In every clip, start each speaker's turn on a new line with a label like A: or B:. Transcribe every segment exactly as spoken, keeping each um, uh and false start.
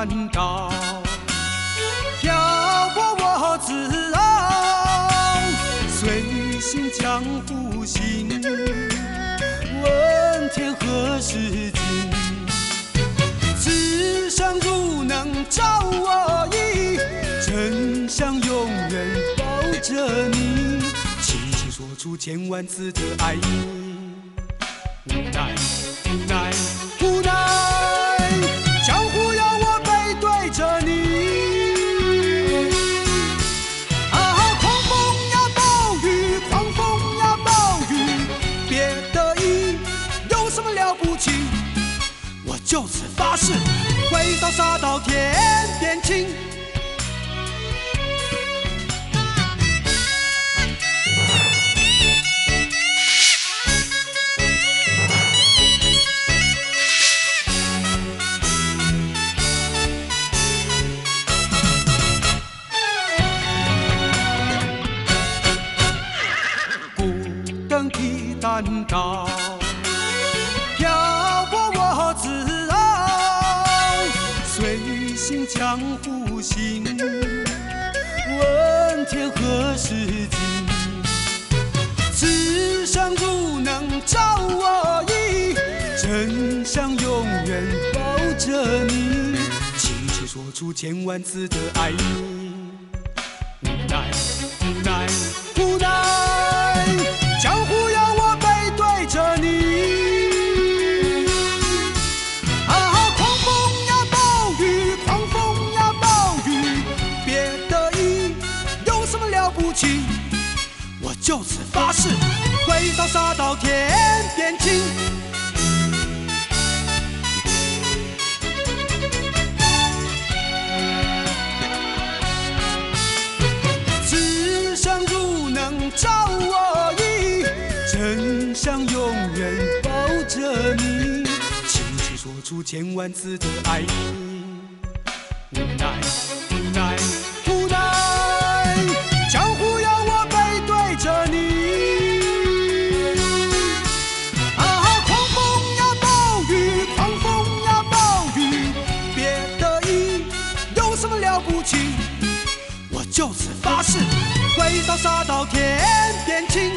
A: 蛋糕，漂泊我自傲，随心江湖行，问天何时尽？此生如能照我意，真想永远抱着你，轻轻说出千万次的爱你。无奈，无奈，无奈，江湖要我背对着你。啊，狂风呀暴雨，狂风呀暴雨，别得意，有什么了不起？我就此发誓，挥刀杀到天边晴。蛋糕，漂泊我自傲，随心江湖行，问天何时尽？此生如能照我意，真想永远抱着你，轻轻说出千万次的爱你。无奈，无奈，无奈，江湖要我背对着你。啊，狂风呀暴雨，狂风呀暴雨，别得意，有什么了不起？我就此发誓，挥刀杀到天边晴。此生如能照我意，真想永远抱着你，轻轻说出千万次的爱你。无奈，无奈，无奈，江湖要我背对着你。啊，狂风呀暴雨，狂风呀暴雨，别得意，有什么了不起？我就此发誓，挥刀杀到天边晴。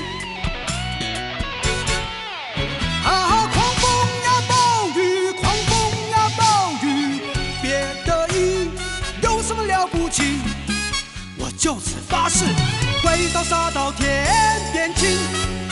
A: 啊，狂风呀暴雨，狂风呀暴雨，别得意，有什么了不起？我就此发誓，挥刀杀到天边晴。